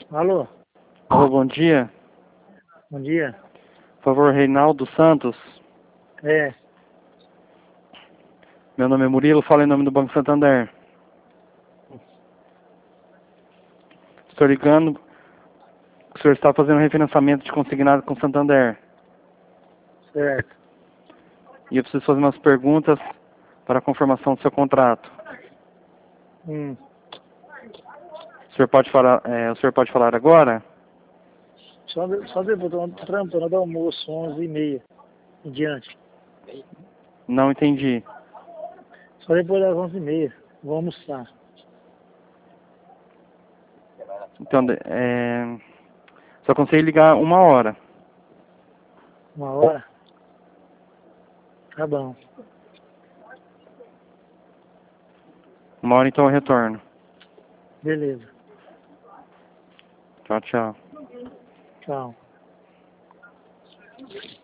Alô, Alô, bom dia. bom dia. Por favor, Reinaldo Santos. É, Meu nome é Murilo, falo em nome do Banco Santander. Estou ligando. O senhor está fazendo refinanciamento de consignado com Santander. certo. E eu preciso fazer umas perguntas para a confirmação do seu contrato. Hum. O senhor pode falar agora? Só depois, tô trampando do almoço, 11h30 em diante. Não entendi. Só depois das 11h30, vou almoçar. Então, só consigo ligar 1 hora. 1 hora? Tá bom. 1 hora, então eu retorno. Beleza. Tchau, tchau. Tchau.